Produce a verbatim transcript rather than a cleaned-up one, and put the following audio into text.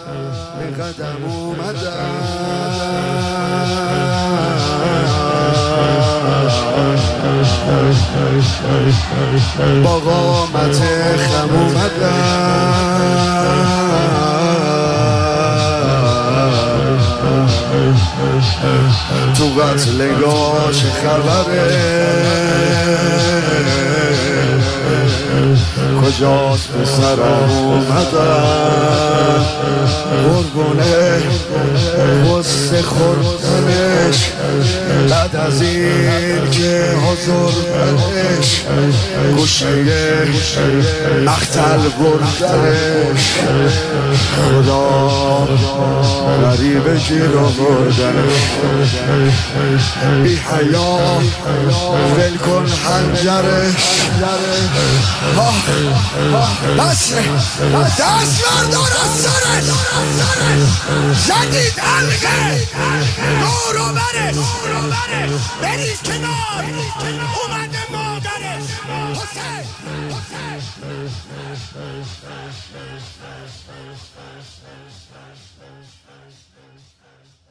به قدم اومدم با قامت خم اومدم تو قتلگاه چه خبره کجاست پسرم اومدم قربونه غصه خوردنش بعد از این که حضور بدش گوشه مقتل بردنش خدا غریب گیر آوردنش بی حیا ول کن حنجرش بس دست بردار از سرش جدید علقه دورو برش بریز کنار اومده مادرش حسین حسین